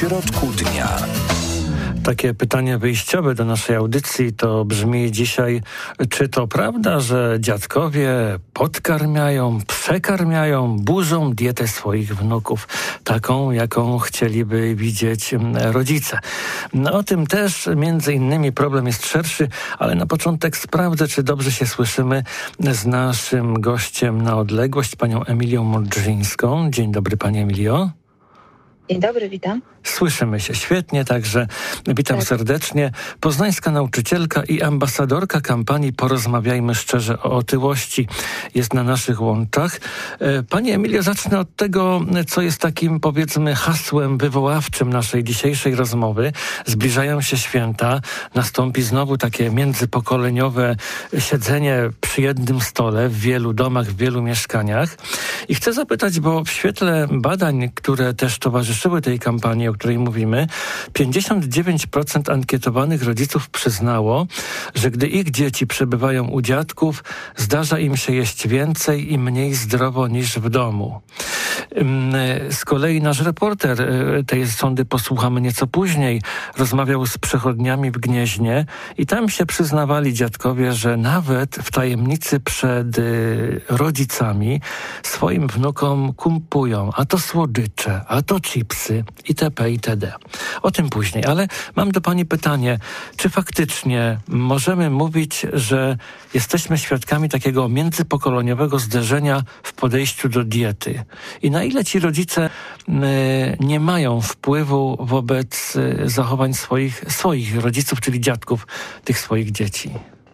środku dnia. Takie pytanie wyjściowe do naszej audycji to brzmi dzisiaj: czy to prawda, że dziadkowie podkarmiają, przekarmiają, burzą dietę swoich wnuków, taką, jaką chcieliby widzieć rodzice? No, o tym też między innymi problem jest szerszy, ale na początek sprawdzę, czy dobrze się słyszymy z naszym gościem na odległość, panią Emilią Modrzyńską. Dzień dobry, pani Emilio. Dzień dobry, witam. Słyszymy się świetnie, także witam serdecznie. Poznańska nauczycielka i ambasadorka kampanii Porozmawiajmy Szczerze o otyłości jest na naszych łączach. Pani Emilio, zacznę od tego, co jest takim, powiedzmy, hasłem wywoławczym naszej dzisiejszej rozmowy. Zbliżają się święta, nastąpi znowu takie międzypokoleniowe siedzenie przy jednym stole w wielu domach, w wielu mieszkaniach. I chcę zapytać, bo w świetle badań, które też towarzyszyły tej kampanii, o której mówimy, 59% ankietowanych rodziców przyznało, że gdy ich dzieci przebywają u dziadków, zdarza im się jeść więcej i mniej zdrowo niż w domu. Z kolei nasz reporter, tej sądy posłuchamy nieco później, rozmawiał z przechodniami w Gnieźnie i tam się przyznawali dziadkowie, że nawet w tajemnicy przed rodzicami swoim wnukom kumpują a to słodycze, a to chipsy itp. itd. O tym później, ale mam do pani pytanie, czy faktycznie możemy mówić, że jesteśmy świadkami takiego międzypokoleniowego zderzenia w podejściu do diety? I na ile ci rodzice nie mają wpływu wobec zachowań swoich rodziców, czyli dziadków tych swoich dzieci?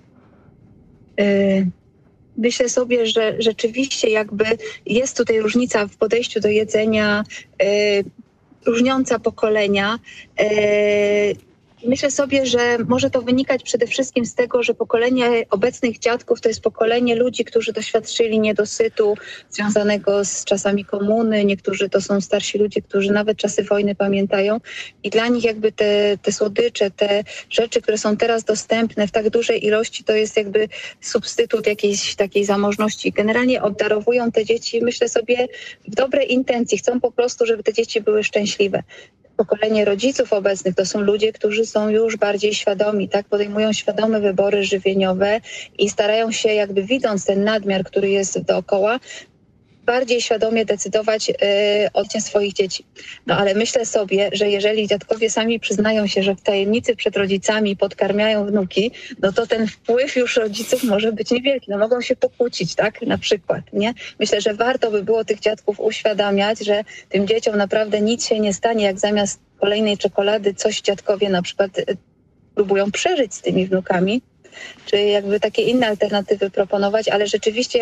Myślę sobie, że rzeczywiście jakby jest tutaj różnica w podejściu do jedzenia, różniąca pokolenia. Myślę sobie, że może to wynikać przede wszystkim z tego, że pokolenie obecnych dziadków to jest pokolenie ludzi, którzy doświadczyli niedosytu związanego z czasami komuny. Niektórzy to są starsi ludzie, którzy nawet czasy wojny pamiętają. I dla nich jakby te słodycze, te rzeczy, które są teraz dostępne w tak dużej ilości, to jest jakby substytut jakiejś takiej zamożności. Generalnie obdarowują te dzieci, myślę sobie, w dobrej intencji. Chcą po prostu, żeby te dzieci były szczęśliwe. Pokolenie rodziców obecnych to są ludzie, którzy są już bardziej świadomi, tak? Podejmują świadome wybory żywieniowe i starają się, jakby widząc ten nadmiar, który jest dookoła, bardziej świadomie decydować o życiu swoich dzieci. No ale myślę sobie, że jeżeli dziadkowie sami przyznają się, że w tajemnicy przed rodzicami podkarmiają wnuki, no to ten wpływ już rodziców może być niewielki. No mogą się pokłócić, tak? Na przykład, nie? Myślę, że warto by było tych dziadków uświadamiać, że tym dzieciom naprawdę nic się nie stanie, jak zamiast kolejnej czekolady coś dziadkowie na przykład próbują przeżyć z tymi wnukami, czy jakby takie inne alternatywy proponować, ale rzeczywiście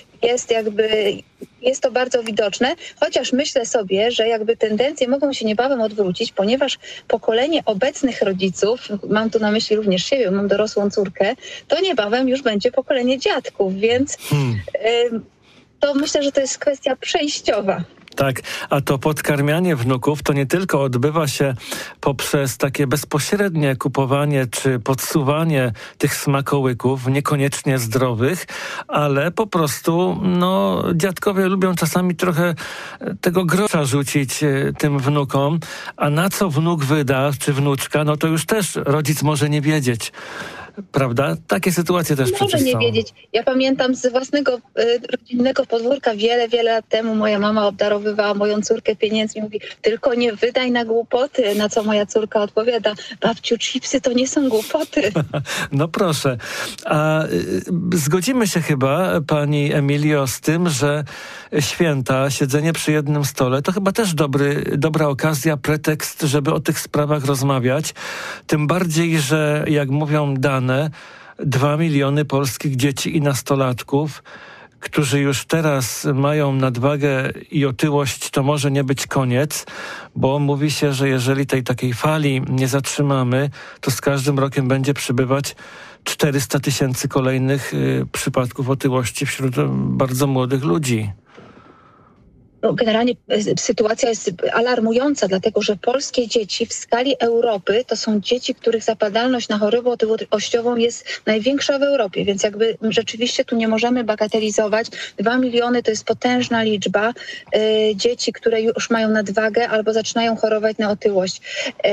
jest to bardzo widoczne, chociaż myślę sobie, że jakby tendencje mogą się niebawem odwrócić, ponieważ pokolenie obecnych rodziców, mam tu na myśli również siebie, mam dorosłą córkę, to niebawem już będzie pokolenie dziadków, więc to myślę, że to jest kwestia przejściowa. Tak, a to podkarmianie wnuków to nie tylko odbywa się poprzez takie bezpośrednie kupowanie czy podsuwanie tych smakołyków, niekoniecznie zdrowych, ale po prostu dziadkowie lubią czasami trochę tego grosza rzucić tym wnukom, a na co wnuk wyda, czy wnuczka, no to już też rodzic może nie wiedzieć. Prawda? Takie sytuacje też przecież są. Może nie wiedzieć. Ja pamiętam z własnego rodzinnego podwórka wiele lat temu moja mama obdarowywała moją córkę pieniędzmi. Mówi, tylko nie wydaj na głupoty. Na co moja córka odpowiada, babciu, chipsy to nie są głupoty. No proszę. A zgodzimy się chyba, pani Emilio, z tym, że święta, siedzenie przy jednym stole to chyba też dobra okazja, pretekst, żeby o tych sprawach rozmawiać. Tym bardziej, że jak mówią dane, 2 miliony polskich dzieci i nastolatków, którzy już teraz mają nadwagę i otyłość, to może nie być koniec, bo mówi się, że jeżeli tej takiej fali nie zatrzymamy, to z każdym rokiem będzie przybywać 400 000 kolejnych przypadków otyłości wśród bardzo młodych ludzi. generalnie sytuacja jest alarmująca, dlatego że polskie dzieci w skali Europy to są dzieci, których zapadalność na chorobę otyłościową jest największa w Europie, więc jakby rzeczywiście tu nie możemy bagatelizować. 2 miliony to jest potężna liczba dzieci, które już mają nadwagę albo zaczynają chorować na otyłość.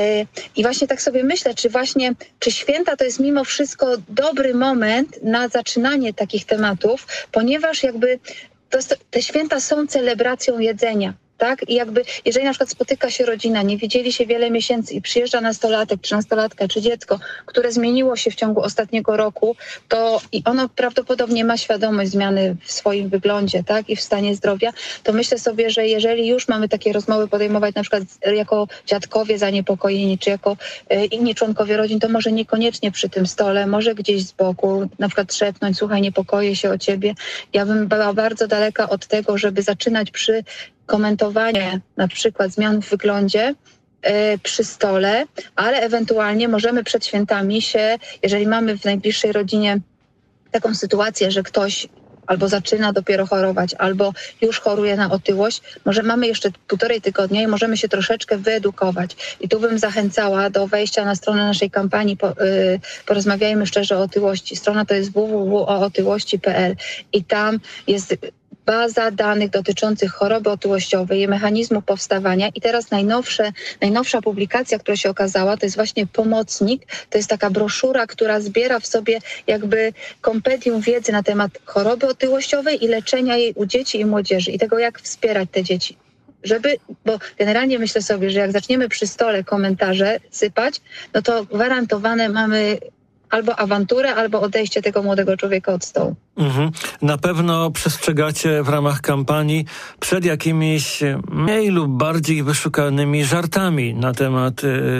I właśnie tak sobie myślę, czy święta to jest mimo wszystko dobry moment na zaczynanie takich tematów, ponieważ jakby te święta są celebracją jedzenia. Tak? I jakby, jeżeli na przykład spotyka się rodzina, nie widzieli się wiele miesięcy i przyjeżdża nastolatek, czy nastolatka, czy dziecko, które zmieniło się w ciągu ostatniego roku, to i ono prawdopodobnie ma świadomość zmiany w swoim wyglądzie, tak? I w stanie zdrowia, to myślę sobie, że jeżeli już mamy takie rozmowy podejmować na przykład jako dziadkowie zaniepokojeni, czy jako inni członkowie rodzin, to może niekoniecznie przy tym stole, może gdzieś z boku, na przykład szepnąć, słuchaj, niepokoję się o ciebie. Ja bym była bardzo daleka od tego, żeby zaczynać przy komentowanie na przykład zmian w wyglądzie przy stole, ale ewentualnie możemy przed świętami jeżeli mamy w najbliższej rodzinie taką sytuację, że ktoś albo zaczyna dopiero chorować, albo już choruje na otyłość, może mamy jeszcze 1,5 tygodnia i możemy się troszeczkę wyedukować. I tu bym zachęcała do wejścia na stronę naszej kampanii Porozmawiajmy szczerze o otyłości. Strona to jest www.ootyłości.pl i tam jest baza danych dotyczących choroby otyłościowej i mechanizmu powstawania. I teraz najnowsza publikacja, która się okazała, to jest właśnie pomocnik. To jest taka broszura, która zbiera w sobie jakby kompendium wiedzy na temat choroby otyłościowej i leczenia jej u dzieci i młodzieży i tego, jak wspierać te dzieci. Bo generalnie myślę sobie, że jak zaczniemy przy stole komentarze sypać, no to gwarantowane mamy albo awanturę, albo odejście tego młodego człowieka od stołu. Na pewno przestrzegacie w ramach kampanii przed jakimiś mniej lub bardziej wyszukanymi żartami na temat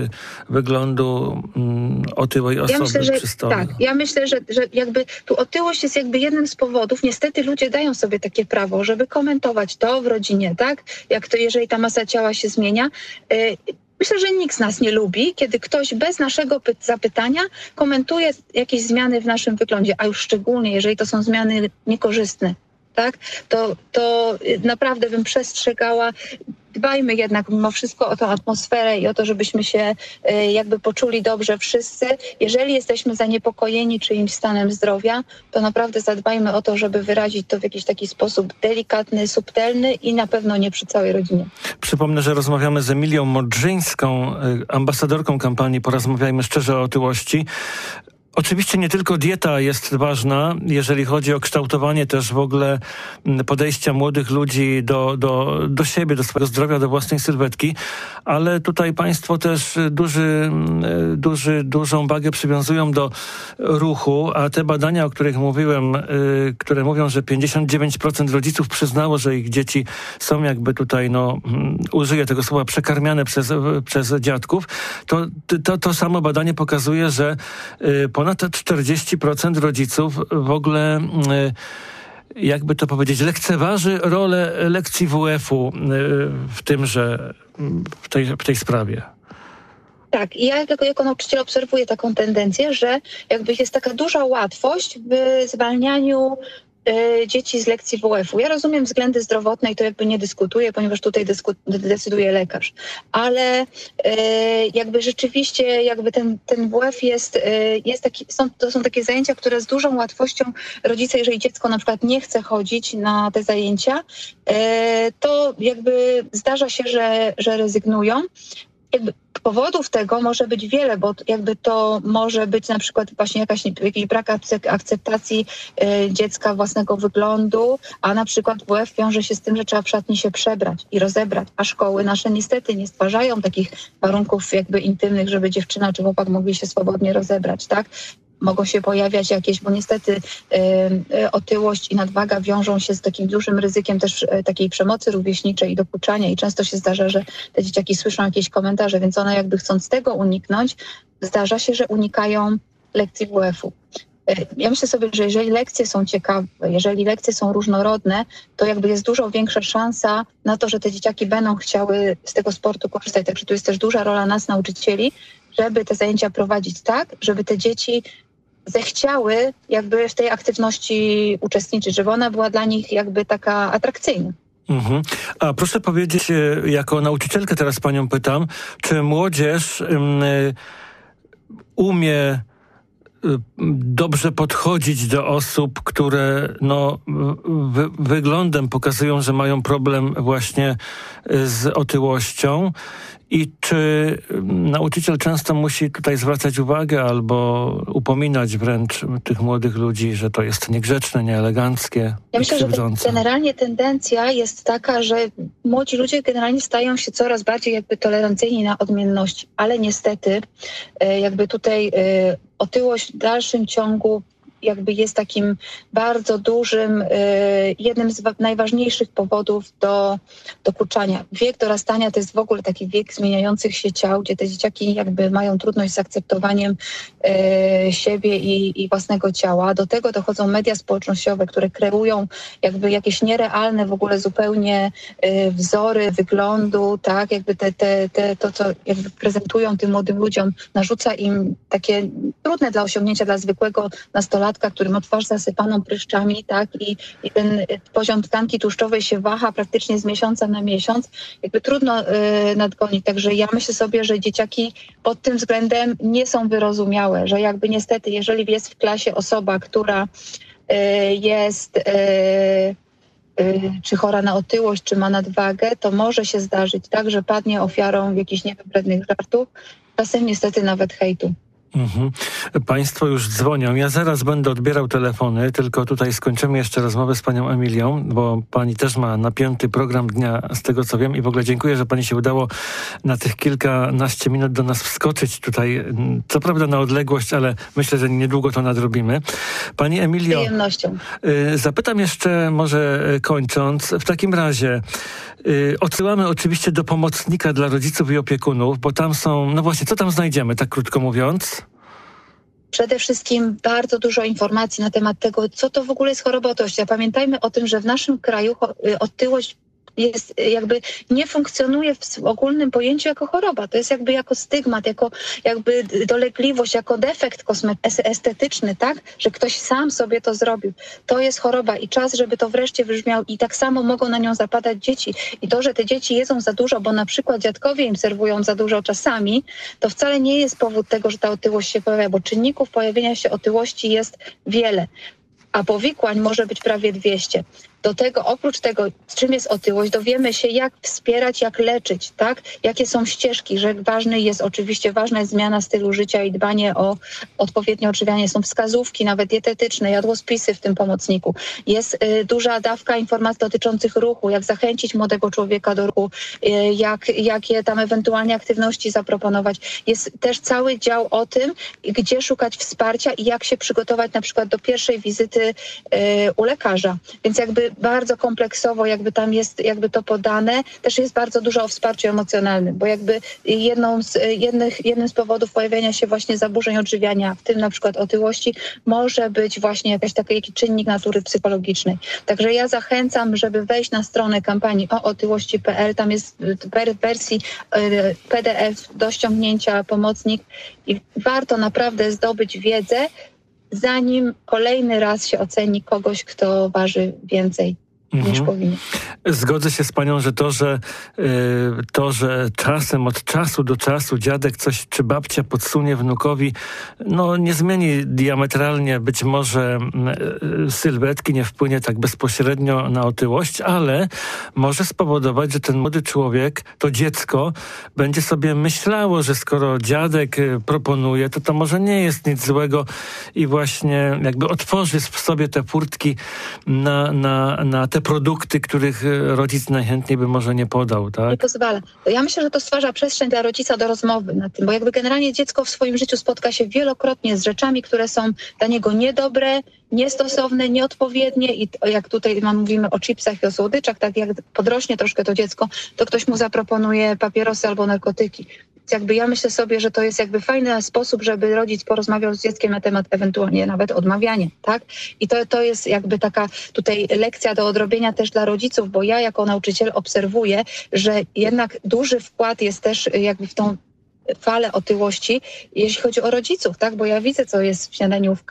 wyglądu otyłej osoby przy stole. Tak, ja myślę, że jakby tu otyłość jest jakby jednym z powodów. Niestety ludzie dają sobie takie prawo, żeby komentować to w rodzinie, tak? Jak to, jeżeli ta masa ciała się zmienia. Myślę, że nikt z nas nie lubi, kiedy ktoś bez naszego zapytania komentuje jakieś zmiany w naszym wyglądzie, a już szczególnie, jeżeli to są zmiany niekorzystne, tak? To naprawdę bym przestrzegała. Dbajmy jednak mimo wszystko o tę atmosferę i o to, żebyśmy się jakby poczuli dobrze wszyscy. Jeżeli jesteśmy zaniepokojeni czyimś stanem zdrowia, to naprawdę zadbajmy o to, żeby wyrazić to w jakiś taki sposób delikatny, subtelny i na pewno nie przy całej rodzinie. Przypomnę, że rozmawiamy z Emilią Modrzyńską, ambasadorką kampanii Porozmawiajmy szczerze o otyłości. Oczywiście nie tylko dieta jest ważna, jeżeli chodzi o kształtowanie też w ogóle podejścia młodych ludzi do siebie, do swojego zdrowia, do własnej sylwetki, ale tutaj państwo też dużą wagę przywiązują do ruchu, a te badania, o których mówiłem, które mówią, że 59% rodziców przyznało, że ich dzieci są jakby tutaj, użyję tego słowa, przekarmiane przez dziadków, to samo badanie pokazuje, że ponad 40% rodziców w ogóle, jakby to powiedzieć, lekceważy rolę lekcji WF-u w tej sprawie. Tak, i ja jako nauczyciel obserwuję taką tendencję, że jakby jest taka duża łatwość w zwalnianiu dzieci z lekcji WF-u. Ja rozumiem względy zdrowotne i to jakby nie dyskutuję, ponieważ tutaj decyduje lekarz. Ale jakby rzeczywiście jakby ten WF jest taki, to są takie zajęcia, które z dużą łatwością rodzice, jeżeli dziecko na przykład nie chce chodzić na te zajęcia, to jakby zdarza się, że rezygnują. Jakby powodów tego może być wiele, bo jakby to może być na przykład właśnie jakiś brak akceptacji dziecka własnego wyglądu, a na przykład WF wiąże się z tym, że trzeba w szatni się przebrać i rozebrać, a szkoły nasze niestety nie stwarzają takich warunków jakby intymnych, żeby dziewczyna czy chłopak mogli się swobodnie rozebrać, tak? Mogą się pojawiać jakieś, bo niestety otyłość i nadwaga wiążą się z takim dużym ryzykiem też takiej przemocy rówieśniczej i dokuczania i często się zdarza, że te dzieciaki słyszą jakieś komentarze, więc one jakby chcąc tego uniknąć, zdarza się, że unikają lekcji WF-u. Ja myślę sobie, że jeżeli lekcje są ciekawe, jeżeli lekcje są różnorodne, to jakby jest dużo większa szansa na to, że te dzieciaki będą chciały z tego sportu korzystać. Także tu jest też duża rola nas, nauczycieli, żeby te zajęcia prowadzić tak, żeby te dzieci zechciały jakby w tej aktywności uczestniczyć, żeby ona była dla nich jakby taka atrakcyjna. Mhm. A proszę powiedzieć, jako nauczycielkę teraz panią pytam, czy młodzież umie dobrze podchodzić do osób, które wyglądem pokazują, że mają problem właśnie z otyłością, i czy nauczyciel często musi tutaj zwracać uwagę albo upominać wręcz tych młodych ludzi, że to jest niegrzeczne, nieeleganckie, ja myślę, że krzywdzące? generalnie tendencja jest taka, że młodzi ludzie generalnie stają się coraz bardziej jakby tolerancyjni na odmienności, ale niestety jakby tutaj otyłość w dalszym ciągu jakby jest takim bardzo dużym, jednym z najważniejszych powodów do kurczania. Wiek dorastania to jest w ogóle taki wiek zmieniających się ciał, gdzie te dzieciaki jakby mają trudność z akceptowaniem siebie i własnego ciała. Do tego dochodzą media społecznościowe, które kreują jakby jakieś nierealne w ogóle zupełnie wzory wyglądu, tak, jakby to, co jakby prezentują tym młodym ludziom, narzuca im takie trudne dla osiągnięcia dla zwykłego nastolatka, który ma twarz zasypaną pryszczami, tak, i ten poziom tkanki tłuszczowej się waha praktycznie z miesiąca na miesiąc, jakby trudno nadgonić. Także ja myślę sobie, że dzieciaki pod tym względem nie są wyrozumiałe, że jakby niestety, jeżeli jest w klasie osoba, która jest czy chora na otyłość, czy ma nadwagę, to może się zdarzyć tak, że padnie ofiarą jakichś niewybrednych żartów, czasem niestety nawet hejtu. Mhm. Państwo już dzwonią. Ja zaraz będę odbierał telefony, tylko tutaj skończymy jeszcze rozmowę z panią Emilią, bo pani też ma napięty program dnia, z tego co wiem, i w ogóle dziękuję, że pani się udało na tych kilkanaście minut do nas wskoczyć tutaj. Co prawda na odległość, ale myślę, że niedługo to nadrobimy. Pani Emilio, z przyjemnością. Zapytam jeszcze, może kończąc, w takim razie odsyłamy oczywiście do pomocnika dla rodziców i opiekunów, bo tam są, no właśnie, co tam znajdziemy, tak krótko mówiąc? Przede wszystkim bardzo dużo informacji na temat tego, co to w ogóle jest choroba otyłości. Pamiętajmy o tym, że w naszym kraju otyłość jest jakby nie funkcjonuje w ogólnym pojęciu jako choroba. To jest jakby jako stygmat, jako jakby dolegliwość, jako defekt estetyczny, tak? Że ktoś sam sobie to zrobił. To jest choroba i czas, żeby to wreszcie wybrzmiał, i tak samo mogą na nią zapadać dzieci. I to, że te dzieci jedzą za dużo, bo na przykład dziadkowie im serwują za dużo czasami, to wcale nie jest powód tego, że ta otyłość się pojawia, bo czynników pojawienia się otyłości jest wiele, a powikłań może być prawie 200. Do tego, oprócz tego, czym jest otyłość, dowiemy się, jak wspierać, jak leczyć, tak? Jakie są ścieżki, że ważna jest zmiana stylu życia i dbanie o odpowiednie odżywianie. Są wskazówki, nawet dietetyczne, jadłospisy w tym pomocniku. Jest duża dawka informacji dotyczących ruchu, jak zachęcić młodego człowieka do ruchu, jakie tam ewentualnie aktywności zaproponować. Jest też cały dział o tym, gdzie szukać wsparcia i jak się przygotować na przykład do pierwszej wizyty u lekarza. Więc jakby bardzo kompleksowo jakby tam jest jakby to podane. Też jest bardzo dużo o wsparciu emocjonalnym, bo jakby jednym z powodów pojawienia się właśnie zaburzeń odżywiania, w tym na przykład otyłości, może być właśnie jakiś czynnik natury psychologicznej. Także ja zachęcam, żeby wejść na stronę kampanii ootyłości.pl. Tam jest w wersji PDF do ściągnięcia pomocnik i warto naprawdę zdobyć wiedzę, zanim kolejny raz się oceni kogoś, kto waży więcej niż powinien. Zgodzę się z panią, że że czasem, od czasu do czasu dziadek coś czy babcia podsunie wnukowi, no nie zmieni diametralnie być może sylwetki, nie wpłynie tak bezpośrednio na otyłość, ale może spowodować, że ten młody człowiek, to dziecko, będzie sobie myślało, że skoro dziadek proponuje, to może nie jest nic złego i właśnie jakby otworzy w sobie te furtki na te produkty, których rodzic najchętniej by może nie podał, tak? Nie pozwala. Ja myślę, że to stwarza przestrzeń dla rodzica do rozmowy nad tym, bo jakby generalnie dziecko w swoim życiu spotka się wielokrotnie z rzeczami, które są dla niego niedobre, niestosowne, nieodpowiednie i jak tutaj mówimy o chipsach i o słodyczach, tak jak podrośnie troszkę to dziecko, to ktoś mu zaproponuje papierosy albo narkotyki. Jakby ja myślę sobie, że to jest jakby fajny sposób, żeby rodzic porozmawiał z dzieckiem na temat ewentualnie nawet odmawiania, tak? I to jest jakby taka tutaj lekcja do odrobienia też dla rodziców, bo ja jako nauczyciel obserwuję, że jednak duży wkład jest też jakby w tą falę otyłości, jeśli chodzi o rodziców, tak? Bo ja widzę, co jest w śniadaniówkach.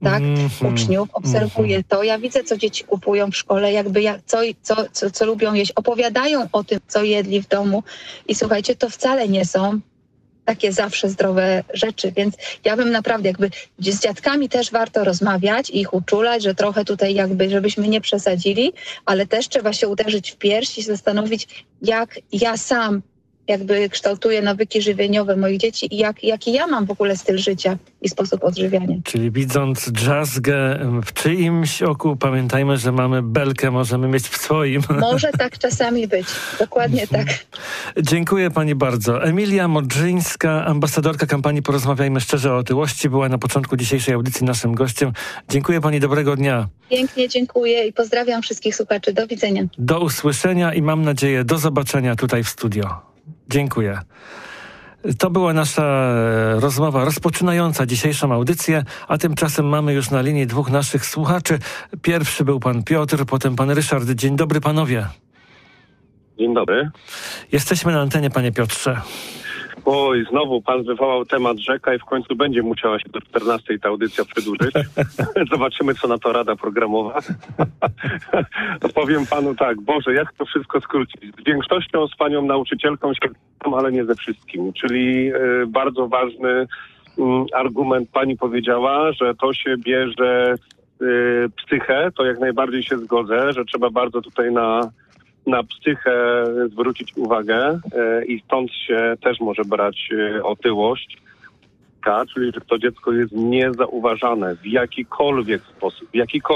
tak, uczniów, obserwuję to. Ja widzę, co dzieci kupują w szkole, co lubią jeść. Opowiadają o tym, co jedli w domu. I słuchajcie, to wcale nie są takie zawsze zdrowe rzeczy, więc ja bym naprawdę z dziadkami też warto rozmawiać i ich uczulać, że trochę tutaj żebyśmy nie przesadzili, ale też trzeba się uderzyć w pierś i zastanowić, jak ja sam kształtuję nawyki żywieniowe moich dzieci i jaki ja mam w ogóle styl życia i sposób odżywiania. Czyli widząc drzazgę w czyimś oku, pamiętajmy, że mamy belkę, możemy mieć w swoim. Może tak czasami być. Dokładnie tak. Dziękuję pani bardzo. Emilia Modrzyńska, ambasadorka kampanii Porozmawiajmy szczerze o otyłości, była na początku dzisiejszej audycji naszym gościem. Dziękuję pani, dobrego dnia. Pięknie dziękuję i pozdrawiam wszystkich słuchaczy. Do widzenia. Do usłyszenia i mam nadzieję do zobaczenia tutaj w studio. Dziękuję. To była nasza rozmowa rozpoczynająca dzisiejszą audycję, a tymczasem mamy już na linii dwóch naszych słuchaczy. Pierwszy był pan Piotr, potem pan Ryszard. Dzień dobry panowie. Dzień dobry. Jesteśmy na antenie, panie Piotrze. Oj, znowu pan wywołał temat rzeka i w końcu będzie musiała się do 14 ta audycja przedłużyć. Zobaczymy, co na to Rada Programowa. Powiem panu tak, Boże, jak to wszystko skrócić? Z większością, z panią nauczycielką się zgadzam, ale nie ze wszystkim. Czyli bardzo ważny argument pani powiedziała, że to się bierze psychę, to jak najbardziej się zgodzę, że trzeba bardzo tutaj na psychę zwrócić uwagę i stąd się też może brać otyłość, czyli że to dziecko jest niezauważane w jakikolwiek sposób,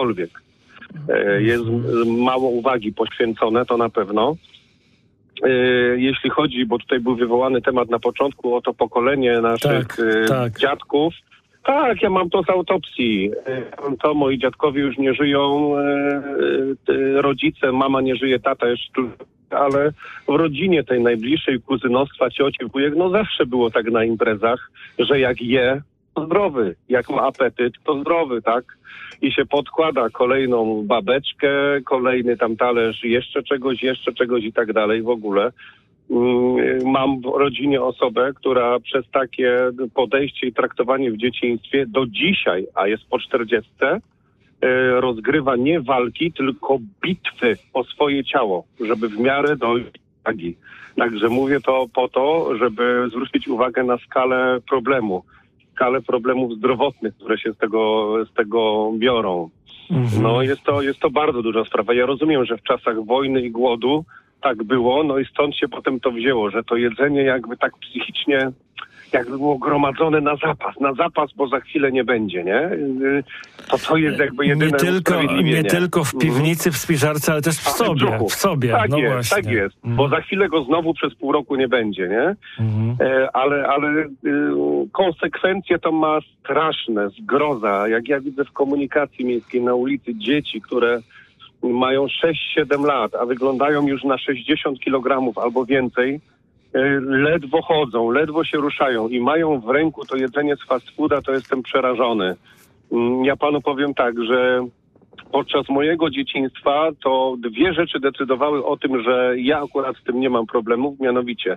jest mało uwagi poświęcone, to na pewno. Jeśli chodzi, bo tutaj był wywołany temat na początku o to pokolenie naszych dziadków, tak, ja mam to z autopsji. To moi dziadkowie już nie żyją, rodzice, mama nie żyje, tata jeszcze, ale w rodzinie tej najbliższej, kuzynostwa, cioci, wujek, no zawsze było tak na imprezach, że jak je, to zdrowy, jak ma apetyt, to zdrowy, tak? I się podkłada kolejną babeczkę, kolejny tam talerz, jeszcze czegoś i tak dalej w ogóle. Mam w rodzinie osobę, która przez takie podejście i traktowanie w dzieciństwie do dzisiaj, a jest po 40, rozgrywa nie walki, tylko bitwy o swoje ciało, żeby w miarę dojść do wagi. Także mówię to po to, żeby zwrócić uwagę na skalę problemów zdrowotnych, które się z tego biorą. No jest to bardzo duża sprawa. Ja rozumiem, że w czasach wojny i głodu tak było, no i stąd się potem to wzięło, że to jedzenie jakby tak psychicznie jakby było gromadzone na zapas, bo za chwilę nie będzie, nie? To jest jakby jedyne usprawiedliwienie. Nie tylko w piwnicy, w spiżarce, ale też w sobie. Tak no jest, właśnie. tak jest, bo za chwilę go znowu przez pół roku nie będzie, nie? Ale konsekwencje to ma straszne, zgroza. Jak ja widzę w komunikacji miejskiej na ulicy dzieci, które mają 6-7 lat, a wyglądają już na 60 kg albo więcej, ledwo chodzą, ledwo się ruszają i mają w ręku to jedzenie z fast fooda, to jestem przerażony. Ja panu powiem tak, że podczas mojego dzieciństwa to dwie rzeczy decydowały o tym, że ja akurat z tym nie mam problemów, mianowicie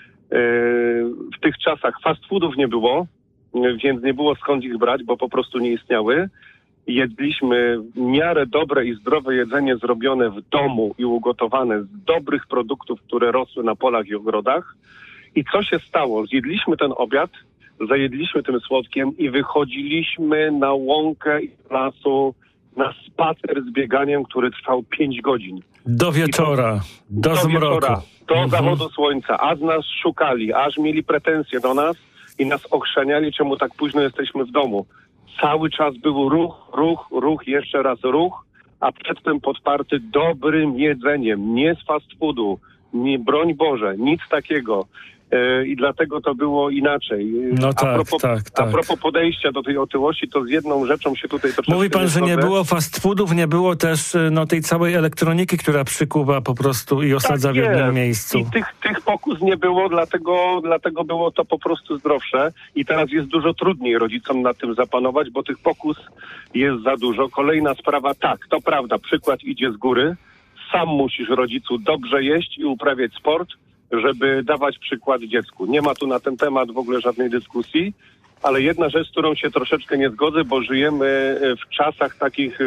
w tych czasach fast foodów nie było, więc nie było skąd ich brać, bo po prostu nie istniały. Jedliśmy w miarę dobre i zdrowe jedzenie zrobione w domu i ugotowane z dobrych produktów, które rosły na polach i ogrodach. I co się stało? Zjedliśmy ten obiad, zajedliśmy tym słodkiem i wychodziliśmy na łąkę i do lasu na spacer z bieganiem, który trwał 5 godzin. Do wieczora, do zmroku. Do zachodu słońca. Aż nas szukali, aż mieli pretensje do nas i nas okrzeniali, czemu tak późno jesteśmy w domu. Cały czas był ruch, jeszcze raz ruch, a przedtem podparty dobrym jedzeniem, nie z fast foodu, nie, broń Boże, nic takiego. I dlatego to było inaczej. No A propos podejścia do tej otyłości, to z jedną rzeczą się tutaj troszeczkę... Mówi pan, że nie było fast foodów, nie było też tej całej elektroniki, która przykuwa po prostu i osadza w jednym miejscu. I tych pokus nie było, dlatego było to po prostu zdrowsze. I teraz jest dużo trudniej rodzicom nad tym zapanować, bo tych pokus jest za dużo. Kolejna sprawa, tak, to prawda, przykład idzie z góry. Sam musisz, rodzicu, dobrze jeść i uprawiać sport, żeby dawać przykład dziecku. Nie ma tu na ten temat w ogóle żadnej dyskusji, Ale jedna rzecz, z którą się troszeczkę nie zgodzę, bo żyjemy w czasach takich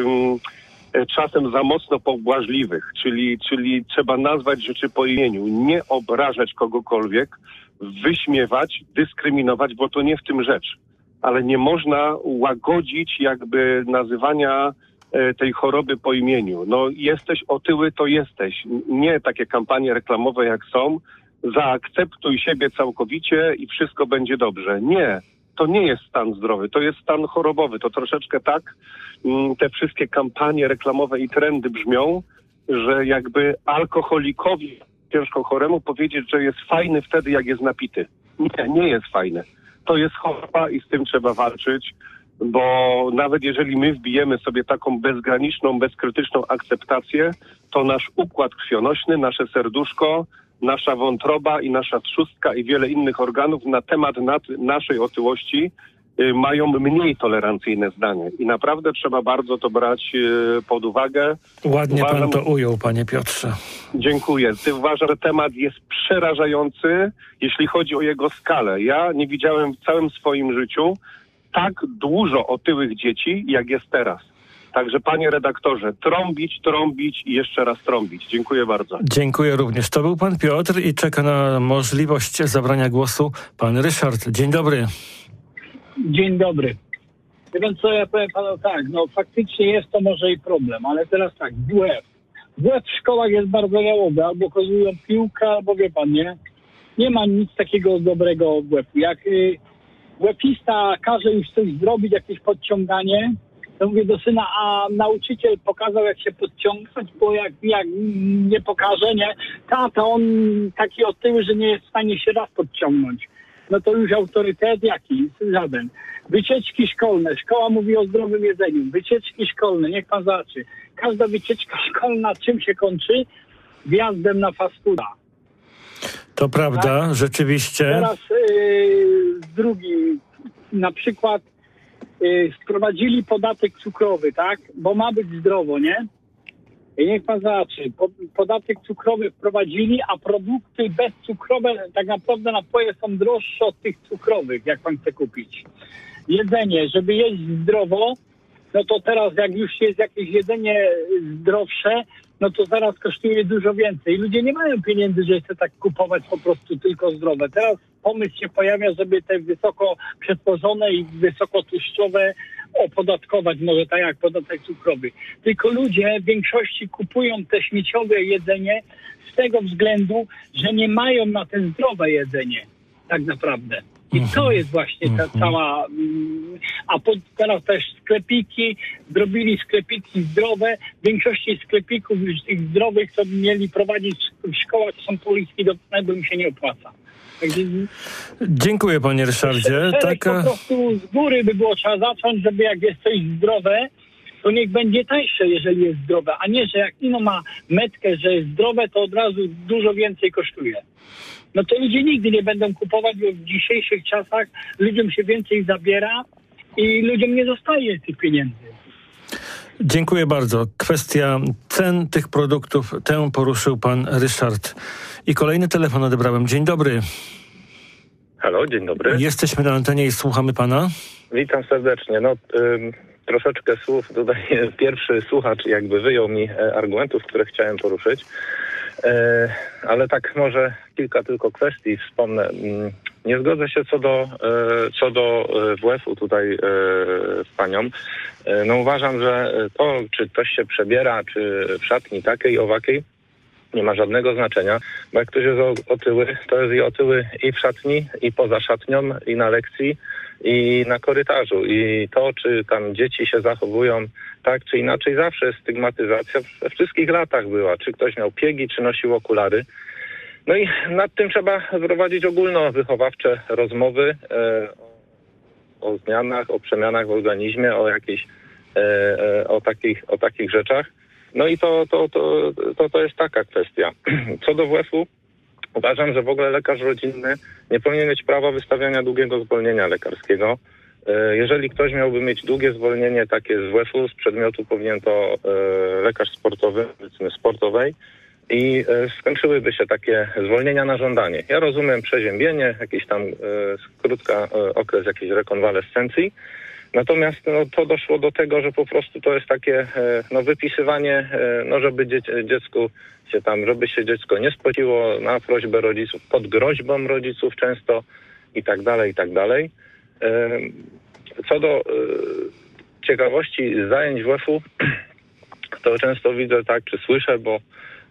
czasem za mocno pobłażliwych, czyli trzeba nazwać rzeczy po imieniu, nie obrażać kogokolwiek, wyśmiewać, dyskryminować, bo to nie w tym rzecz. Ale nie można łagodzić jakby nazywania tej choroby po imieniu. No jesteś otyły, to jesteś. Nie takie kampanie reklamowe jak są. Zaakceptuj siebie całkowicie i wszystko będzie dobrze. Nie. To nie jest stan zdrowy, to jest stan chorobowy. To troszeczkę tak te wszystkie kampanie reklamowe i trendy brzmią, że jakby alkoholikowi ciężko choremu powiedzieć, że jest fajny wtedy, jak jest napity. Nie jest fajny. To jest choroba i z tym trzeba walczyć, bo nawet jeżeli my wbijemy sobie taką bezgraniczną, bezkrytyczną akceptację, to nasz układ krwionośny, nasze serduszko, nasza wątroba i nasza trzustka i wiele innych organów na temat naszej otyłości mają mniej tolerancyjne zdanie. I naprawdę trzeba bardzo to brać pod uwagę. Ładnie pan to ujął, panie Piotrze. Dziękuję. Uważam, że temat jest przerażający, jeśli chodzi o jego skalę. Ja nie widziałem w całym swoim życiu tak dużo otyłych dzieci, jak jest teraz. Także panie redaktorze, trąbić i jeszcze raz trąbić. Dziękuję bardzo. Dziękuję również. To był pan Piotr i czeka na możliwość zabrania głosu pan Ryszard. Dzień dobry. Dzień dobry. Więc co ja powiem panu tak, no faktycznie jest to może i problem, ale teraz tak, WF w szkołach jest bardzo jałowy, albo kozują piłkę, albo wie pan, nie ma nic takiego dobrego w WF-u. Jak WF-ista każe już coś zrobić, jakieś podciąganie, to mówię do syna, a nauczyciel pokazał, jak się podciągać, bo jak nie pokaże, to on taki otyły, że nie jest w stanie się raz podciągnąć. No to już autorytet jaki? Żaden. Wycieczki szkolne. Szkoła mówi o zdrowym jedzeniu. Wycieczki szkolne. Niech pan zobaczy. Każda wycieczka szkolna czym się kończy? Wjazdem na fast fooda. To prawda, tak? Rzeczywiście. Teraz drugi. Na przykład wprowadzili podatek cukrowy, tak? Bo ma być zdrowo, nie? I niech pan zobaczy, podatek cukrowy wprowadzili, a produkty bezcukrowe, tak naprawdę napoje są droższe od tych cukrowych, jak pan chce kupić. Jedzenie, żeby jeść zdrowo, no to teraz jak już jest jakieś jedzenie zdrowsze, no to zaraz kosztuje dużo więcej. Ludzie nie mają pieniędzy, że chce tak kupować po prostu tylko zdrowe. Teraz pomysł się pojawia, żeby te wysoko przetworzone i wysoko tłuszczowe opodatkować, może tak jak podatek cukrowy. Tylko ludzie w większości kupują te śmieciowe jedzenie z tego względu, że nie mają na te zdrowe jedzenie tak naprawdę. I to jest właśnie ta cała... teraz też sklepiki, zrobili sklepiki zdrowe. W większości sklepików już tych zdrowych, co mieli prowadzić w szkołach, są polikwidowane, bo im się nie opłaca. Także dziękuję panie Ryszardzie. Po prostu z góry by było trzeba zacząć, żeby jak jest coś zdrowe, to niech będzie tańsze, jeżeli jest zdrowe, a nie, że jak ino ma metkę, że jest zdrowe, to od razu dużo więcej kosztuje. No to ludzie nigdy nie będą kupować, bo w dzisiejszych czasach ludziom się więcej zabiera i ludziom nie zostaje tych pieniędzy. Dziękuję bardzo. Kwestia cen tych produktów, tę poruszył pan Ryszard. I kolejny telefon odebrałem. Dzień dobry. Halo, dzień dobry. Jesteśmy na antenie i słuchamy pana. Witam serdecznie. Troszeczkę słów tutaj pierwszy słuchacz jakby wyjął mi argumentów, które chciałem poruszyć. Ale tak może kilka tylko kwestii wspomnę. Nie zgodzę się co do WF-u tutaj z panią. No uważam, że to, czy ktoś się przebiera, czy w szatni takiej, owakiej, nie ma żadnego znaczenia, bo jak ktoś jest otyły, to jest i otyły i w szatni, i poza szatnią, i na lekcji, i na korytarzu. I to, czy tam dzieci się zachowują tak czy inaczej, zawsze stygmatyzacja we wszystkich latach była. Czy ktoś miał piegi, czy nosił okulary. No i nad tym trzeba prowadzić ogólnowychowawcze rozmowy o zmianach, o przemianach w organizmie, o jakichś o takich rzeczach. No i to jest taka kwestia. Co do WF-u, uważam, że w ogóle lekarz rodzinny nie powinien mieć prawa wystawiania długiego zwolnienia lekarskiego. Jeżeli ktoś miałby mieć długie zwolnienie takie z WF-u, z przedmiotu, powinien to lekarz sportowy, medycyny sportowej, i skończyłyby się takie zwolnienia na żądanie. Ja rozumiem przeziębienie, jakiś tam krótki okres jakiejś rekonwalescencji, natomiast to doszło do tego, że po prostu to jest takie wypisywanie, żeby dziecku się tam, żeby się dziecko nie spociło na prośbę rodziców, pod groźbą rodziców często i tak dalej, i tak dalej. Co do ciekawości zajęć WF-u, to często widzę tak, czy słyszę, bo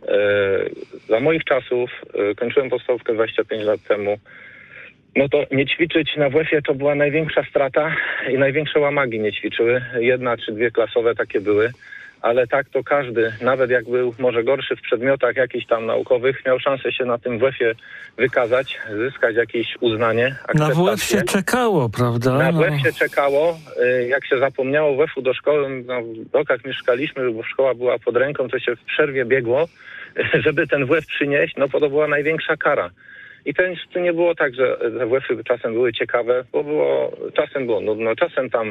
za moich czasów, kończyłem podstawówkę 25 lat temu, no to nie ćwiczyć na WF-ie to była największa strata i największe łamagi nie ćwiczyły. 1 czy 2 klasowe takie były, ale tak to każdy, nawet jak był może gorszy w przedmiotach jakichś tam naukowych, miał szansę się na tym WF-ie wykazać, zyskać jakieś uznanie, akceptację. Na WF się czekało, prawda? Na WF się czekało. Jak się zapomniało WF-u do szkoły, w blokach mieszkaliśmy, bo szkoła była pod ręką, to się w przerwie biegło, żeby ten WF przynieść, no bo to była największa kara. I to nie było tak, że te WF-y czasem były ciekawe, bo czasem było nudno, czasem tam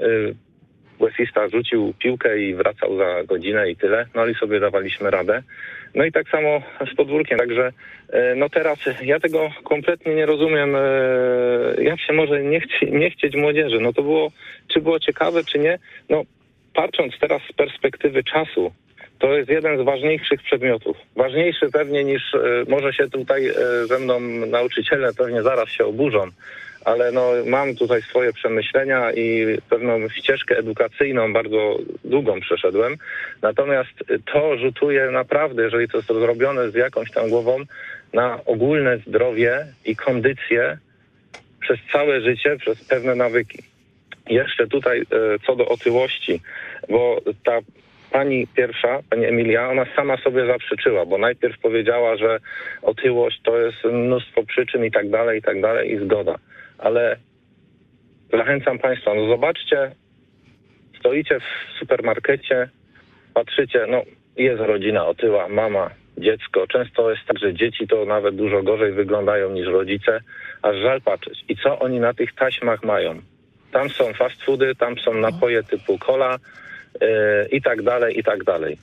WF-ista rzucił piłkę i wracał za godzinę i tyle, no i sobie dawaliśmy radę. No i tak samo z podwórkiem, także teraz ja tego kompletnie nie rozumiem, jak się może nie chcieć młodzieży. No to było, czy było ciekawe, czy nie, no patrząc teraz z perspektywy czasu, to jest jeden z ważniejszych przedmiotów. Ważniejszy pewnie niż, może się tutaj ze mną nauczyciele pewnie zaraz się oburzą, ale mam tutaj swoje przemyślenia i pewną ścieżkę edukacyjną bardzo długą przeszedłem. Natomiast to rzutuje naprawdę, jeżeli to jest zrobione z jakąś tam głową, na ogólne zdrowie i kondycję przez całe życie, przez pewne nawyki. Jeszcze tutaj co do otyłości, bo ta pani pierwsza, pani Emilia, ona sama sobie zaprzeczyła, bo najpierw powiedziała, że otyłość to jest mnóstwo przyczyn i tak dalej i zgoda. Ale zachęcam Państwa, zobaczcie, stoicie w supermarkecie, patrzycie, jest rodzina otyła, mama, dziecko. Często jest tak, że dzieci to nawet dużo gorzej wyglądają niż rodzice, aż żal patrzeć. I co oni na tych taśmach mają? Tam są fast foody, tam są napoje typu cola i tak dalej, i tak dalej.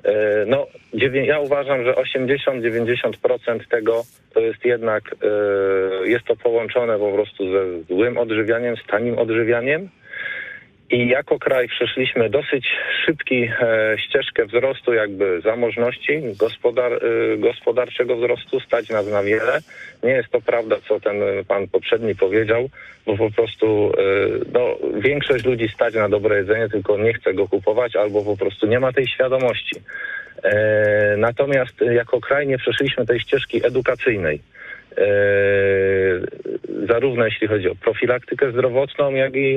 Ja uważam, że 80-90% tego to jest jednak, jest to połączone po prostu ze złym odżywianiem, z tanim odżywianiem. I jako kraj przeszliśmy dosyć szybki ścieżkę wzrostu jakby zamożności, gospodarczego wzrostu, stać nas na wiele. Nie jest to prawda, co ten pan poprzedni powiedział, bo po prostu większość ludzi stać na dobre jedzenie, tylko nie chce go kupować albo po prostu nie ma tej świadomości. Natomiast jako kraj nie przeszliśmy tej ścieżki edukacyjnej. Zarówno jeśli chodzi o profilaktykę zdrowotną,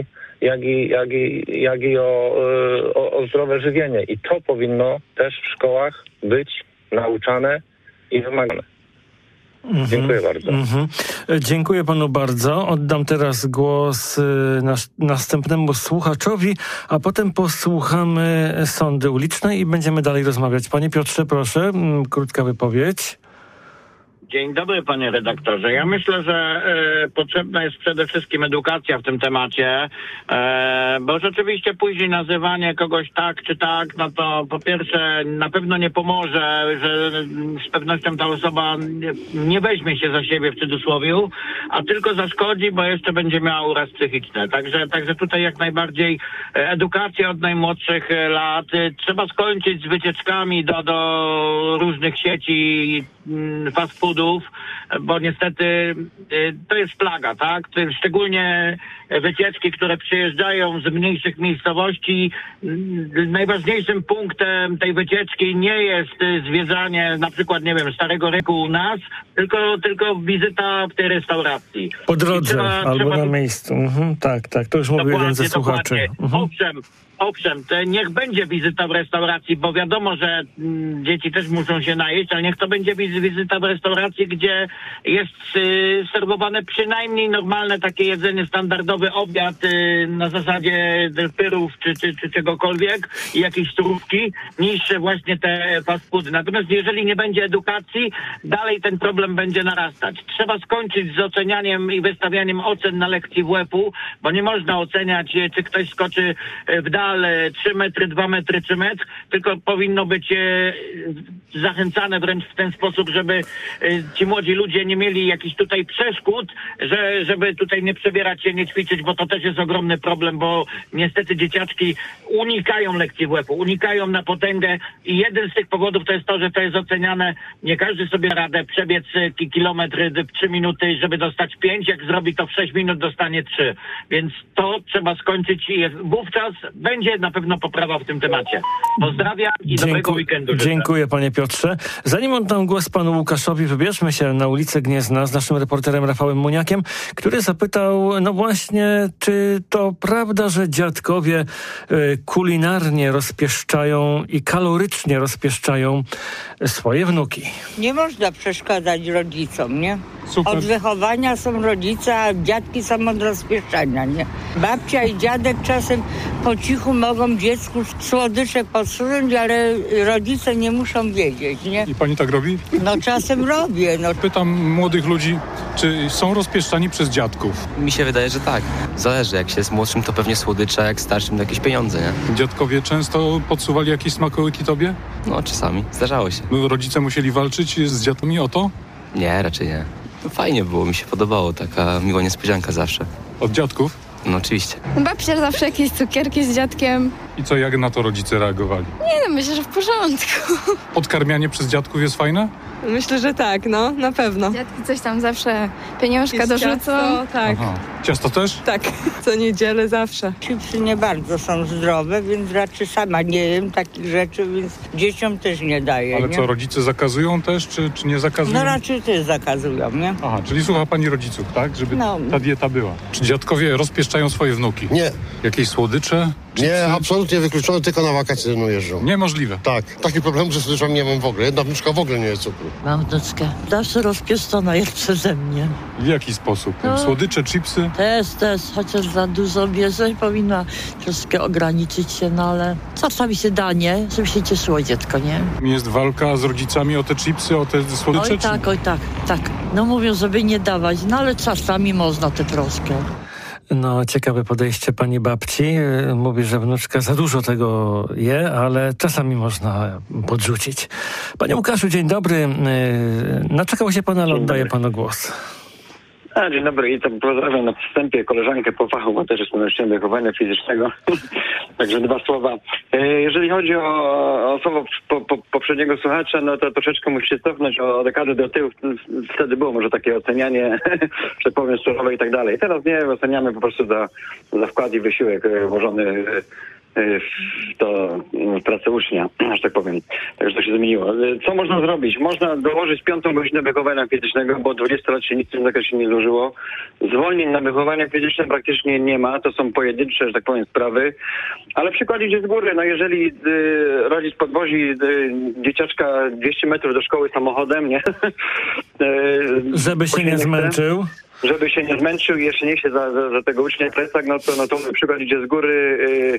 jak i o zdrowe żywienie. I to powinno też w szkołach być nauczane i wymagane. Dziękuję bardzo. Dziękuję panu bardzo. Oddam teraz głos następnemu słuchaczowi, a potem posłuchamy sądy ulicznej i będziemy dalej rozmawiać. Panie Piotrze, proszę, krótka wypowiedź. Dzień dobry, panie redaktorze. Ja myślę, że potrzebna jest przede wszystkim edukacja w tym temacie, bo rzeczywiście później nazywanie kogoś tak czy tak, no to po pierwsze na pewno nie pomoże, że z pewnością ta osoba nie weźmie się za siebie w cudzysłowiu, a tylko zaszkodzi, bo jeszcze będzie miała uraz psychiczny. Także tutaj jak najbardziej edukacja od najmłodszych lat. Trzeba skończyć z wycieczkami do różnych sieci fast foodów, bo niestety to jest plaga, tak? Szczególnie wycieczki, które przyjeżdżają z mniejszych miejscowości. Najważniejszym punktem tej wycieczki nie jest zwiedzanie na przykład, Starego Ryku u nas, tylko wizyta w tej restauracji. Po drodze albo na miejscu. Tak, to już mówił jeden ze słuchaczy. Owszem, niech będzie wizyta w restauracji, bo wiadomo, że dzieci też muszą się najeść, ale niech to będzie wizyta w restauracji, gdzie jest serwowane przynajmniej normalne takie jedzenie standardowe, gotowy obiad na zasadzie pyrów czy czegokolwiek i jakieś surówki, niż właśnie te fast foody. Natomiast jeżeli nie będzie edukacji, dalej ten problem będzie narastać. Trzeba skończyć z ocenianiem i wystawianiem ocen na lekcji WF-u, bo nie można oceniać, czy ktoś skoczy w dal 3 metry, 2 metry czy metr, tylko powinno być zachęcane wręcz w ten sposób, żeby ci młodzi ludzie nie mieli jakichś tutaj przeszkód, żeby tutaj nie przebierać się, nie ćwiczyć, bo to też jest ogromny problem, bo niestety dzieciaczki unikają lekcji WF-u, unikają na potęgę i jeden z tych powodów to jest to, że to jest oceniane, nie każdy sobie radę przebiec kilometr w 3 minuty, żeby dostać 5, jak zrobi to w 6 minut, dostanie 3. Więc to trzeba skończyć i wówczas będzie na pewno poprawa w tym temacie. Pozdrawiam i dobrego weekendu życzę. Dziękuję, panie Piotrze. Zanim oddam głos panu Łukaszowi, wybierzmy się na ulicę Gniezna z naszym reporterem Rafałem Muniakiem, który zapytał, no właśnie, czy to prawda, że dziadkowie kulinarnie rozpieszczają i kalorycznie rozpieszczają swoje wnuki? Nie można przeszkadzać rodzicom, nie? Super. Od wychowania są rodzice, a dziadki są od rozpieszczania, nie? Babcia i dziadek czasem po cichu mogą dziecku słodycze podsunąć, ale rodzice nie muszą wiedzieć, nie? I pani tak robi? No czasem robię, no. Pytam młodych ludzi, czy są rozpieszczani przez dziadków? Mi się wydaje, że tak. Zależy, jak się jest młodszym, to pewnie słodycze, a jak starszym, to jakieś pieniądze, nie? Dziadkowie często podsuwali jakieś smakołyki tobie? No, czasami. Zdarzało się. Rodzice musieli walczyć z dziadkami o to? Nie, raczej nie. No, fajnie było, mi się podobało. Taka miła niespodzianka zawsze. Od dziadków? No, oczywiście. Babcia zawsze jakieś cukierki z dziadkiem. I co, jak na to rodzice reagowali? Nie no, myślę, że w porządku. Podkarmianie przez dziadków jest fajne? Myślę, że tak, no, na pewno. Dziadki coś tam zawsze pieniążka dorzucą. Ciasto, tak. Aha. Ciasto też? Tak, co niedzielę zawsze. Chipsy nie bardzo są zdrowe, więc raczej sama nie jem takich rzeczy, więc dzieciom też nie daję, Ale nie? co, rodzice zakazują też, czy nie zakazują? No raczej też zakazują, nie? Aha, czyli słucha pani rodziców, tak? Żeby No. ta dieta była. Czy dziadkowie rozpieszczają swoje wnuki? Nie. Jakieś słodycze? Nie, absolutnie wykluczone, tylko na wakacje ze mną jeżdżą. Niemożliwe. Tak, taki problem ze słodyczami nie mam w ogóle. Jedna wnuczka w ogóle nie je cukru. Mam wnuczkę. Zawsze rozpieszczona jest przeze mnie. W jaki sposób? No. Słodycze, chipsy? Też, chociaż za dużo bierze i powinna troszkę ograniczyć się, no ale czasami się da, nie? Żeby się cieszyło dziecko, nie? Jest walka z rodzicami o te chipsy, o te słodycze? Oj tak. No mówią, żeby nie dawać, no ale czasami można te troszkę. No, ciekawe podejście pani babci. Mówi, że wnuczka za dużo tego je, ale czasami można podrzucić. Panie Łukaszu, dzień dobry. Naczekał się pan, ale oddaję panu głos. Dzień dobry i tam pozdrawiam na wstępie koleżankę po fachu, bo też jestem nauczycielem wychowania fizycznego. Także 2 słowa. Jeżeli chodzi o słowo poprzedniego słuchacza, no to troszeczkę musicie cofnąć o dekadę do tyłu. Wtedy było może takie ocenianie, że powiem surowe i tak dalej. Teraz nie, oceniamy po prostu za wkład i wysiłek włożony w to pracę ucznia, że tak powiem. Także to się zmieniło. Co można zrobić? Można dołożyć 5. godzinę wychowania fizycznego, bo 20 lat się nic w tym zakresie nie zużyło. Zwolnień na wychowanie fizyczne praktycznie nie ma. To są pojedyncze, że tak powiem, sprawy. Ale przykład idzie z góry. No jeżeli rodzic podwozi dzieciaczka 200 metrów do szkoły samochodem, nie? Żeby się nie zmęczył. Żeby się nie zmęczył i jeszcze nie się za tego ucznia plecak, no to przykład idzie z góry.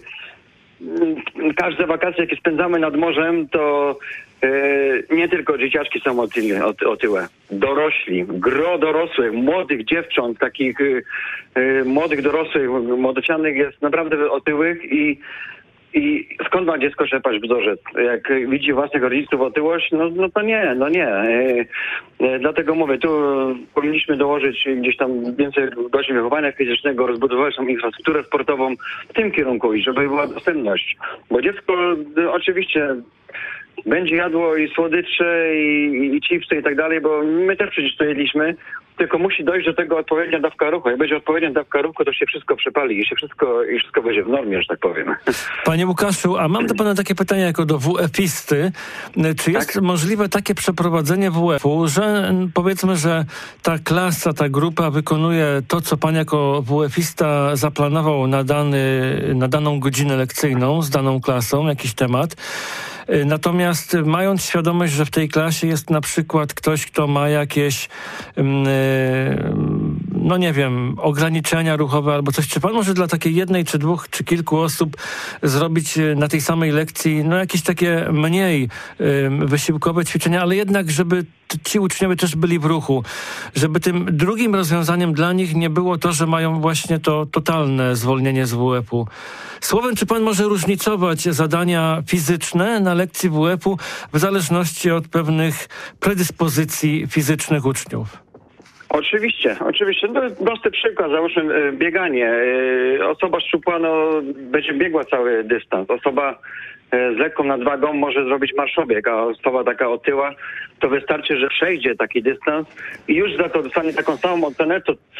Każde wakacje, jakie spędzamy nad morzem, to nie tylko dzieciaczki są otyłe. Dorośli, gro dorosłych, młodych dziewcząt, takich młodych dorosłych, młodocianych jest naprawdę otyłych i skąd ma dziecko czerpać wzorzec? Jak widzi własnych rodziców otyłość, no to nie. Dlatego mówię, tu powinniśmy dołożyć gdzieś tam więcej godzin wychowania fizycznego, rozbudować tą infrastrukturę sportową w tym kierunku i żeby była dostępność. Bo dziecko oczywiście będzie jadło i słodycze, i chipsy i tak dalej, bo my też przecież to jedliśmy, tylko musi dojść do tego odpowiednia dawka ruchu. Jak będzie odpowiednia dawka ruchu, to się wszystko przepali i wszystko będzie w normie, że tak powiem. Panie Łukaszu, a mam do pana takie pytanie jako do WF-isty. Czy jest możliwe takie przeprowadzenie WF-u, że powiedzmy, że ta klasa, ta grupa wykonuje to, co pan jako WF-ista zaplanował na daną godzinę lekcyjną z daną klasą, jakiś temat, natomiast mając świadomość, że w tej klasie jest na przykład ktoś, kto ma jakieś no nie wiem, ograniczenia ruchowe albo coś. Czy pan może dla takiej jednej, czy dwóch, czy kilku osób zrobić na tej samej lekcji, no jakieś takie mniej wysiłkowe ćwiczenia, ale jednak, żeby ci uczniowie też byli w ruchu, żeby tym drugim rozwiązaniem dla nich nie było to, że mają właśnie to totalne zwolnienie z WF-u. Słowem, czy pan może różnicować zadania fizyczne na lekcji WF-u w zależności od pewnych predyspozycji fizycznych uczniów? Oczywiście. No, prosty przykład, załóżmy bieganie. Osoba szczupła będzie biegła cały dystans. Osoba z lekką nadwagą może zrobić marszobieg, a osoba taka otyła, to wystarczy, że przejdzie taki dystans i już za to dostanie taką samą ocenę,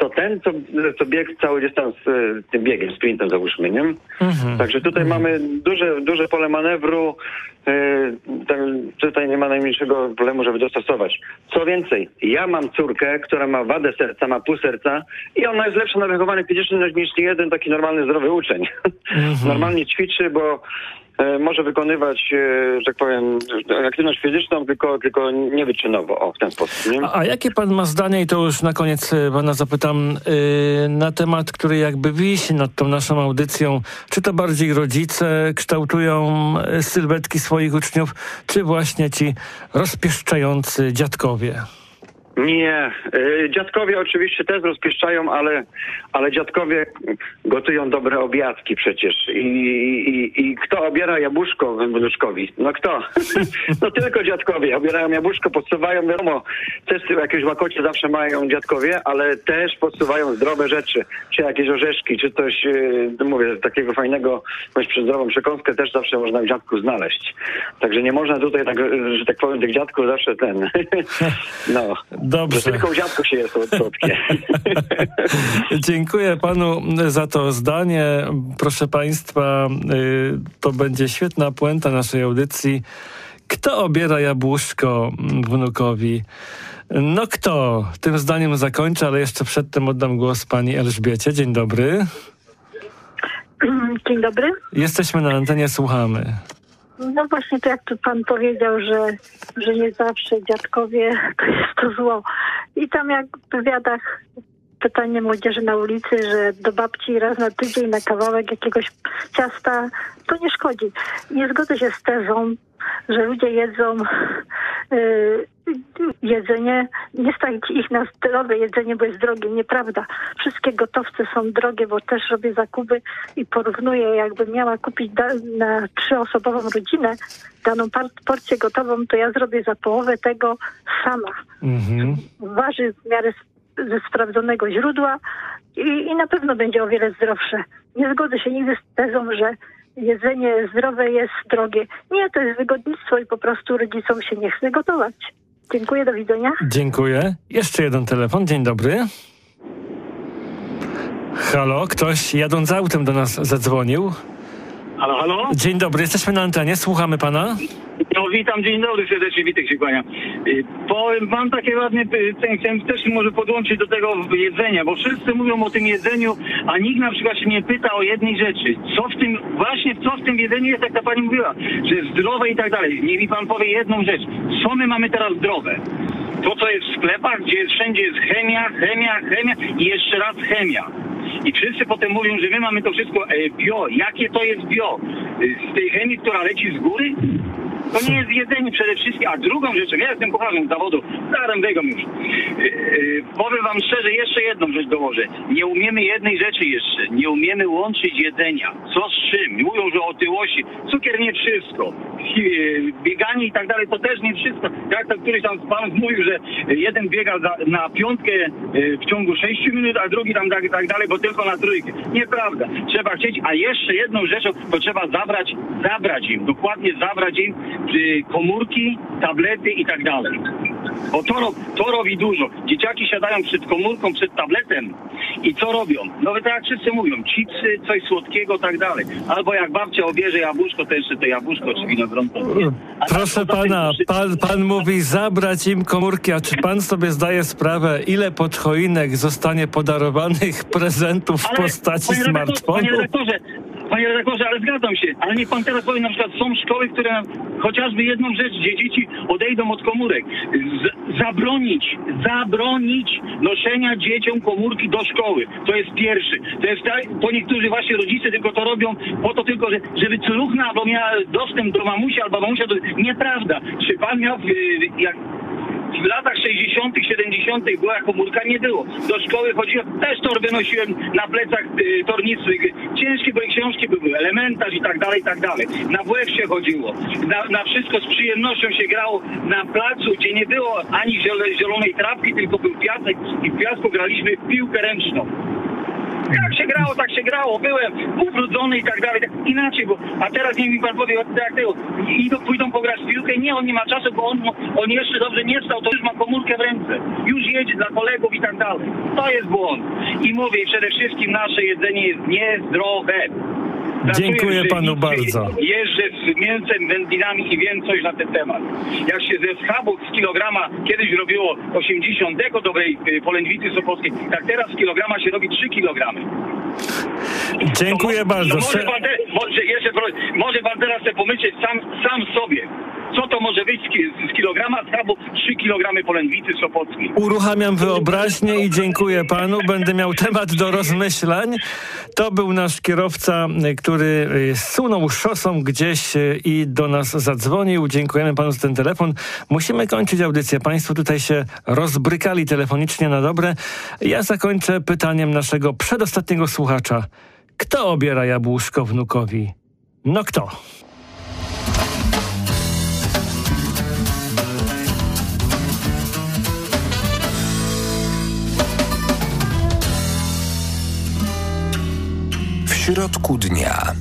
co biegł cały dystans tym biegiem, sprintem załóżmy, nie? Także tutaj mamy duże pole manewru, tutaj nie ma najmniejszego problemu, żeby dostosować. Co więcej, ja mam córkę, która ma wadę serca, ma pół serca i ona jest lepsza na wychowanie fizyczne niż jeden taki normalny, zdrowy uczeń. Normalnie ćwiczy, bo może wykonywać, że tak powiem, aktywność fizyczną, tylko niewyczynowo, w ten sposób. Nie? A jakie pan ma zdanie, i to już na koniec pana zapytam, na temat, który jakby wisi nad tą naszą audycją, czy to bardziej rodzice kształtują sylwetki swoich uczniów, czy właśnie ci rozpieszczający dziadkowie? Nie, dziadkowie oczywiście też rozpieszczają, ale dziadkowie gotują dobre obiadki przecież. I kto obiera jabłuszko wnuczkowi? No kto? No tylko dziadkowie. Obierają jabłuszko, podsuwają, wiadomo, też jakieś łakocie zawsze mają dziadkowie, ale też podsuwają zdrowe rzeczy, czy jakieś orzeszki, czy coś, mówię, takiego fajnego, bądź przez zdrową przekąskę też zawsze można w dziadku znaleźć. Także nie można tutaj, tak, że tak powiem, tych dziadków zawsze no. Dobrze. Że tylko u dziadku się jest słodkie. Dziękuję panu za to zdanie. Proszę państwa, to będzie świetna puenta naszej audycji. Kto obiera jabłuszko wnukowi? No kto? Tym zdaniem zakończę, ale jeszcze przedtem oddam głos pani Elżbiecie. Dzień dobry. Dzień dobry. Jesteśmy na antenie, słuchamy. No właśnie, to jak tu pan powiedział, że nie zawsze dziadkowie to jest to zło. I tam jak w wywiadach pytanie młodzieży na ulicy, że do babci raz na tydzień na kawałek jakiegoś ciasta, to nie szkodzi. Nie zgodzę się z tezą, że ludzie jedzą jedzenie, nie stać ich na zdrowe jedzenie, bo jest drogie. Nieprawda. Wszystkie gotowce są drogie, bo też robię zakupy i porównuję, jakbym miała kupić na 3-osobową rodzinę daną porcję gotową, to ja zrobię za połowę tego sama. Waży w miarę ze sprawdzonego źródła i na pewno będzie o wiele zdrowsze. Nie zgodzę się nigdy z tezą, że jedzenie zdrowe jest drogie. Nie, to jest wygodnictwo i po prostu rodzicom się nie chce gotować. Dziękuję, do widzenia. Dziękuję. Jeszcze jeden telefon. Dzień dobry. Halo, ktoś jadąc autem do nas zadzwonił. Halo? Dzień dobry, jesteśmy na antenie, słuchamy pana. No witam, dzień dobry, serdecznie, Witek się kłania. Mam takie ładne, chciałem też może podłączyć do tego jedzenia, bo wszyscy mówią o tym jedzeniu, a nikt na przykład się nie pyta o jednej rzeczy. Co w tym jedzeniu jest, jak ta pani mówiła, że jest zdrowe i tak dalej. Niech mi pan powie jedną rzecz. Co my mamy teraz zdrowe? To, co jest w sklepach, gdzie wszędzie jest chemia i jeszcze raz chemia. I wszyscy potem mówią, że my mamy to wszystko bio. Jakie to jest bio? Z tej chemii, która leci z góry? To nie jest jedzenie przede wszystkim. A drugą rzeczą, ja jestem kucharzem z zawodu, starym wegom już. Powiem wam szczerze, jeszcze jedną rzecz dołożę. Nie umiemy jednej rzeczy jeszcze. Nie umiemy łączyć jedzenia. Co z czym? Mówią, że otyłości. Cukier nie wszystko. Bieganie i tak dalej, to też nie wszystko. Jak to któryś tam z panów mówił, że jeden biega na 5 w ciągu 6 minut, a drugi tam tak dalej, bo tylko na 3. Nieprawda. Trzeba chcieć, a jeszcze jedną rzeczą, to trzeba zabrać im, dokładnie zabrać im komórki, tablety i tak dalej. Bo to robi dużo. Dzieciaki siadają przed komórką, przed tabletem i co robią? No tak jak wszyscy mówią, chipsy, coś słodkiego, tak dalej. Albo jak babcia obierze jabłuszko, to jeszcze to jabłuszko czy winogronko. Proszę pana, pan mówi zabrać im komórki, a czy pan sobie zdaje sprawę, ile pod choinek zostanie podarowanych prezentów w postaci smartfonu? Panie redaktorze, ale zgadzam się. Ale niech pan teraz powie, na przykład są szkoły, które chociażby jedną rzecz, gdzie dzieci odejdą od komórek. Zabronić noszenia dzieciom komórki do szkoły. To jest pierwszy. To niektórzy właśnie rodzice tylko to robią po to tylko, żeby córuchna albo miała dostęp do mamusi albo mamusia do... Nieprawda. Czy pan miał w latach 60., 70. była komórka? Nie było. Do szkoły chodziłem, też torby nosiłem na plecach tornicy. Ciężkie były książki, były elementarz i tak dalej. Na WF się chodziło. Na wszystko z przyjemnością się grało na placu, gdzie nie było ani zielonej trawki, tylko był piasek i w piasku graliśmy w piłkę ręczną. Jak się grało, tak się grało. Byłem ubrudzony i tak dalej. Inaczej, a teraz niech mi pan powie, jak tego, pójdą pograć w piłkę. Nie, on nie ma czasu, bo on jeszcze dobrze nie wstał, to już ma komórkę w ręce. Już jedzie dla kolegów i tak dalej. To jest błąd. I mówię, przede wszystkim nasze jedzenie jest niezdrowe. Dziękuję panu bardzo. Jeżdżę z mięsem, wędlinami i wiem coś na ten temat. Jak się ze schabów z kilograma kiedyś robiło 80 deko dobrej polędwicy sopockiej, tak teraz z kilograma się robi 3 kilogramy. Dziękuję bardzo. Może pan teraz sobie pomyśleć sam sobie. Co to może być z kilograma schabu 3 kilogramy polędwicy sopockiej? Uruchamiam wyobraźnię i dziękuję panu. Będę miał temat do rozmyślań. To był nasz kierowca, który zsunął szosą gdzieś i do nas zadzwonił. Dziękujemy panu za ten telefon. Musimy kończyć audycję. Państwo tutaj się rozbrykali telefonicznie na dobre. Ja zakończę pytaniem naszego przedostatniego słuchacza. Kto obiera jabłuszko wnukowi? No kto? W środku dnia.